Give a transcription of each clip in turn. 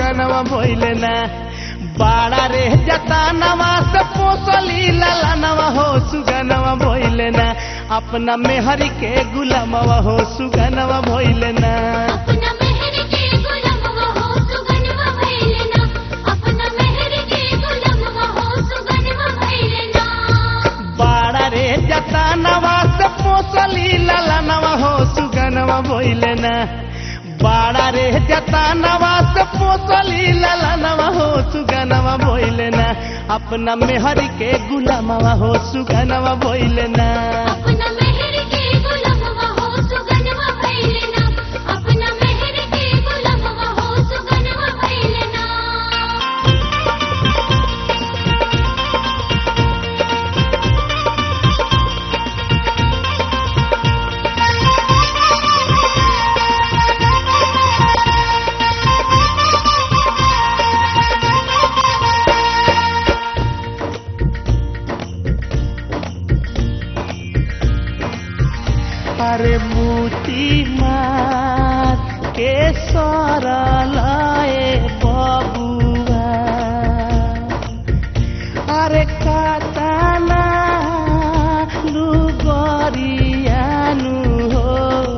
सुगनवा भइले ना बाड़ा रे जतानवा से पोसली ललनवा हो सुगनवा भइले ना अपना मेहर के गुलामवा हो सुगनवा भइले ना अपना मेहर के गुलामवा हो सुगनवा भइले ना अपना मेहर के गुलामवा हो सुगनवा भइले ना बाड़ा रे जतानवा से पोसली ललनवा हो सुगनवा भइले ना बाड़ा रे जतानवा से पोसली ललनवा हो सुगनवा भइले ना अपना मेहर के गुलामवा हो सुगनवा भइले ना अपना मेहर के गुलामवा हो सुगनवा भइले ना अपना मेहर के गुलामवा हो सुगनवा भइले ना अरे मूती मार के सरलाए बबुआ अरे काताना लुगरियानु हो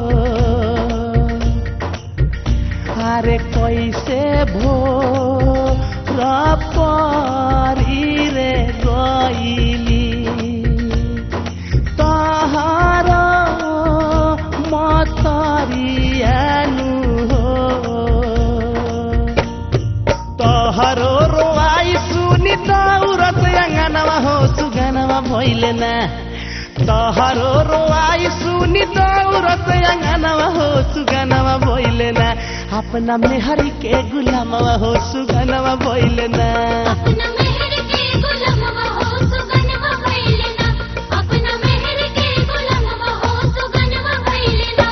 अरे कैसे भो रपरी रे गईली तहारा मतरियानु हो तोहरो रोआई सुनी दौरत अंगनवा हो सुगनवा भइले ना तोहरो रोआई सुनी दौरत अंगनवा हो सुगनवा भइले ना अपना मेहर के गुलामवा हो सुगनवा भइले ना अपना मेहर के गुलामवा हो सुगनवा भइले ना अपना मेहर के गुलामवा हो सुगनवा भइले ना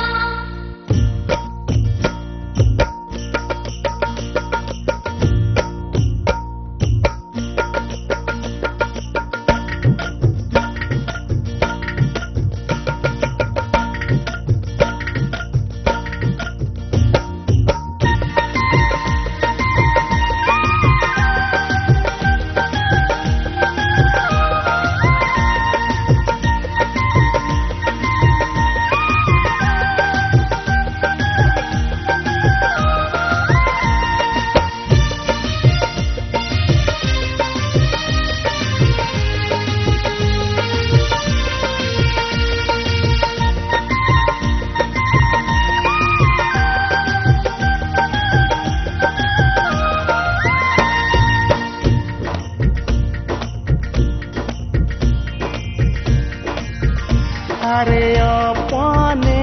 अरे अपने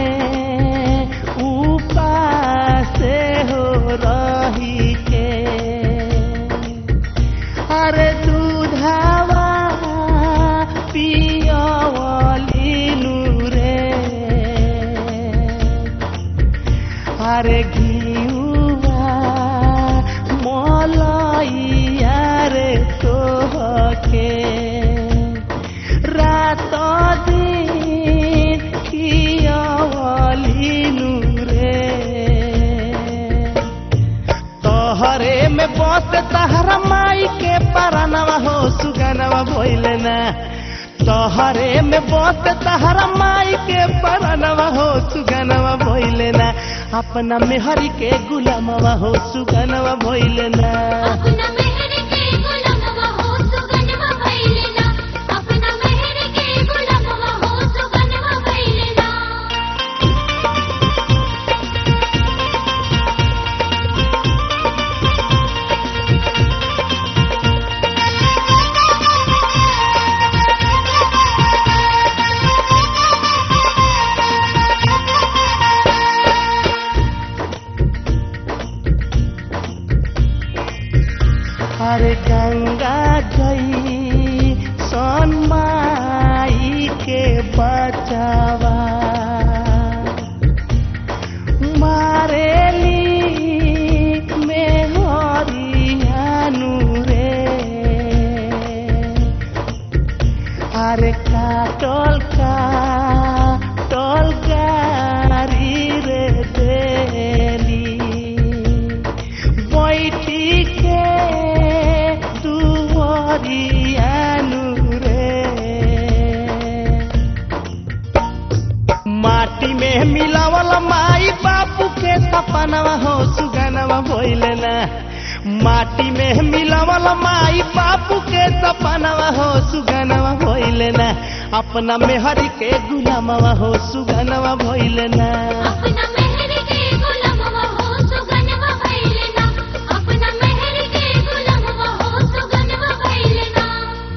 उपास हो रही के अरे दूधावा पियवलीनु रे अरे घिउवा मलैया रे तोहके रात दिन कियवलीनु रे तोहरे में बस तहरा माई के परनवा हो सुगनवा भइले ना तोहरे में बस तहरा माई के परनवा हो सुगनवा भइले ना अपना मेहर के गुलामवा हो सुगनवा भइले ना अपना मेहर के गुलामवा हो सुगनवा भइले ना अपना मेहर के गुलामवा हो सुगनवा भइले ना अरे गंगा गई सनमाई के बचावा मारेली में हरियानु रे अरे काटल गारी रे देली बैठी में मिलावल माई बापू के सपनवा हो सुगनवा भइले ना माटी में मिलावल माई बापू के सपनवा हो सुगनवा भइले ना अपना मेहरी के गुलामवा हो सुगनवा भइले ना अपना मेहर के गुलामवा हो सुगनवा भइले ना अपना मेहर के गुलामवा हो सुगनवा भइले ना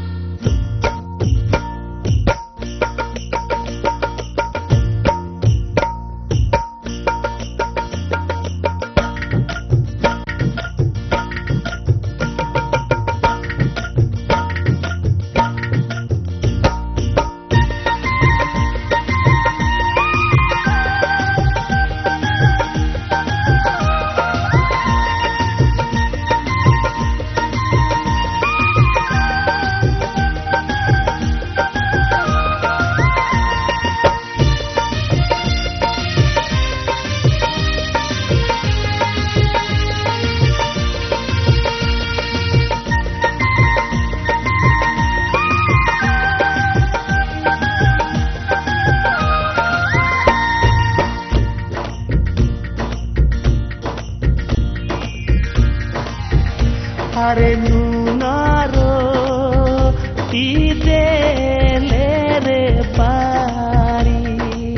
अरे नूनारो ती दे ले रे पारी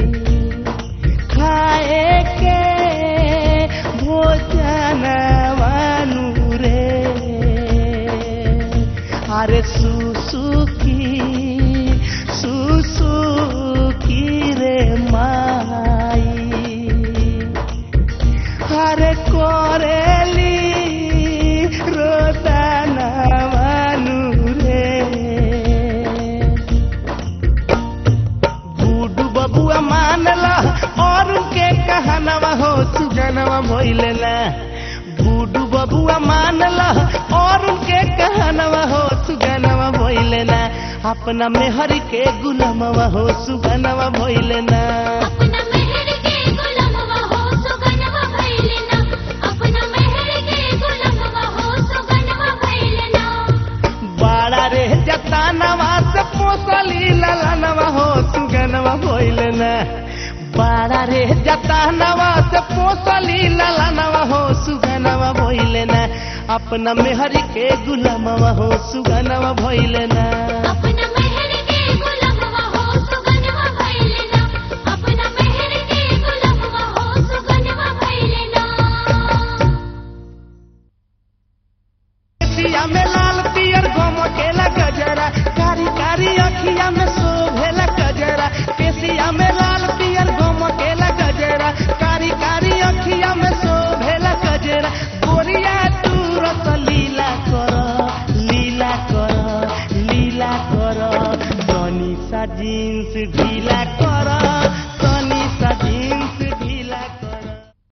खाए के भोजन वानु रे अरे सुसुकी रे माई अरे कोरेली रोताना वानु रे बूढ़ू बबुआ मानला और उनके कहनवा हो सुगनवा भइले ना बूढ़ू बबुआ मानला और उनके कहनवा हो सुगनवा भइले ना अपना मेहर के गुलामवा हो सुगनवा भइले ना अपना मेहर के गुलामवा हो सुगनवा भइले ना अपना मेहर के गुलामवा हो सुगनवा भइले ना बाड़ा रे जतानवा से पोसली ललनवा हो सुगनवा भइले ना बाड़ा रे जतानवा से पोसली ललनवा हो सुगनवा भइले ना अपना मेहर के गुलामवा हो सुगनवा भइले ना अपना मेहर के गुलामवा हो सुगनवा भइले ना अपना मेहर के गुलामवा हो सुगनवा भइले ना केसिया में लाल पियर घोमकेला गजरा कारी कारी अखिया में शोभेला गजरा केसिया में लाल पियर घोमकेला गजरा कारी कारी अखिया में शोभेला गजरा गोरिया तू रस लीला कर तनी सा जींस ढीला कर